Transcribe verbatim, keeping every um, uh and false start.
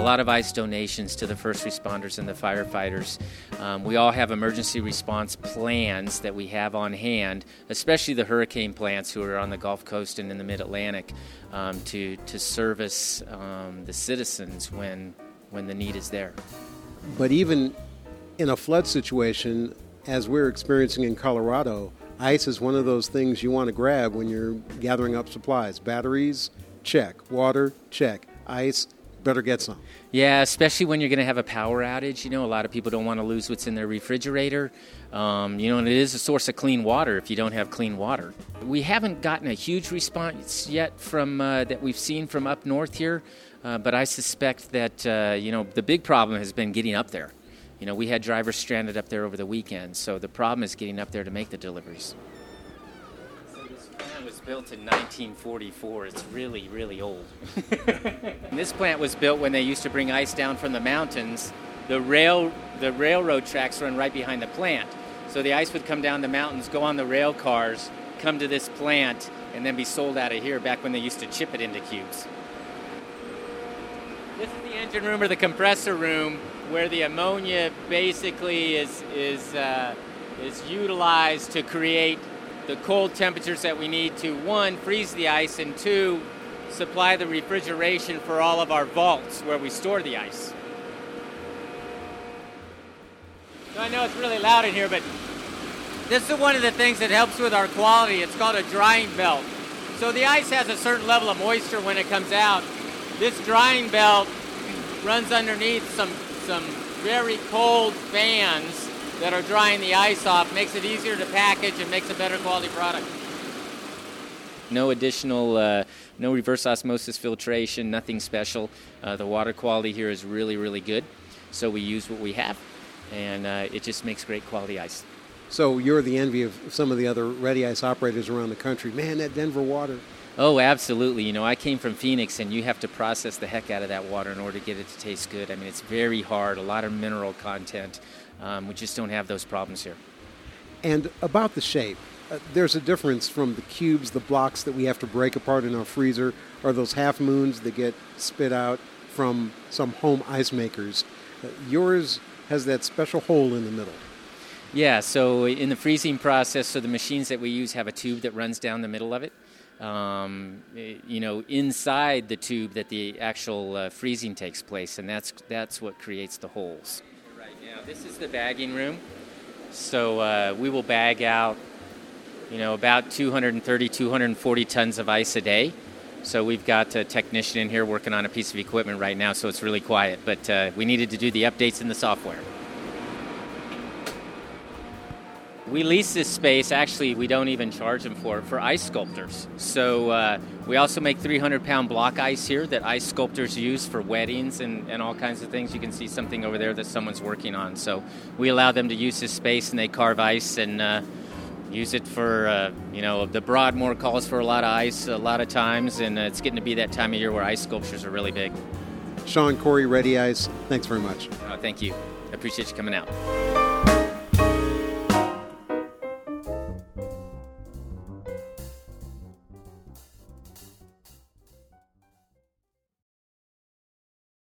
lot of ice donations to the first responders and the firefighters. Um, we all have emergency response plans that we have on hand, especially the hurricane plants who are on the Gulf Coast and in the Mid-Atlantic, um, to, to service um, the citizens when, when the need is there. But even in a flood situation, as we're experiencing in Colorado, ice is one of those things you want to grab when you're gathering up supplies. Batteries, check. Water, check. Ice, better get some. Yeah, especially when you're going to have a power outage. You know, a lot of people don't want to lose what's in their refrigerator. Um, you know, and it is a source of clean water if you don't have clean water. We haven't gotten a huge response yet from uh, that we've seen from up north here, uh, but I suspect that, uh, you know, the big problem has been getting up there. You know, we had drivers stranded up there over the weekend, so the problem is getting up there to make the deliveries. So this plant was built in nineteen forty-four. It's really, really old. And this plant was built when they used to bring ice down from the mountains. The rail, the railroad tracks run right behind the plant. So the ice would come down the mountains, go on the rail cars, come to this plant, and then be sold out of here back when they used to chip it into cubes. This is the engine room or the compressor room, where the ammonia basically is is uh, is utilized to create the cold temperatures that we need to, one, freeze the ice, and two, supply the refrigeration for all of our vaults where we store the ice. So I know it's really loud in here, but this is one of the things that helps with our quality. It's called a drying belt. So the ice has a certain level of moisture when it comes out. This drying belt runs underneath some some very cold fans that are drying the ice off, makes it easier to package and makes a better quality product. No additional, uh, no reverse osmosis filtration, nothing special. Uh, the water quality here is really, really good, so we use what we have, and uh, it just makes great quality ice. So you're the envy of some of the other Ready Ice operators around the country. Man, that Denver water. Oh, absolutely. You know, I came from Phoenix, and you have to process the heck out of that water in order to get it to taste good. I mean, it's very hard, a lot of mineral content. Um, we just don't have those problems here. And about the shape, uh, there's a difference from the cubes, the blocks that we have to break apart in our freezer, or those half moons that get spit out from some home ice makers. Uh, yours has that special hole in the middle. Yeah, so in the freezing process, so the machines that we use have a tube that runs down the middle of it. Um, you know, inside the tube that the actual uh, freezing takes place, and that's that's what creates the holes. Right now, this is the bagging room. So uh, we will bag out, you know, about two hundred thirty, two hundred forty tons of ice a day. So we've got a technician in here working on a piece of equipment right now, so it's really quiet. But uh, we needed to do the updates in the software. We lease this space. Actually, we don't even charge them for it, for ice sculptors. So uh, we also make three hundred pound block ice here that ice sculptors use for weddings and, and all kinds of things. You can see something over there that someone's working on. So we allow them to use this space, and they carve ice and uh, use it for, uh, you know, the Broadmoor calls for a lot of ice a lot of times, and uh, it's getting to be that time of year where ice sculptures are really big. Sean Corey, Ready Ice, thanks very much. Uh, thank you. I appreciate you coming out.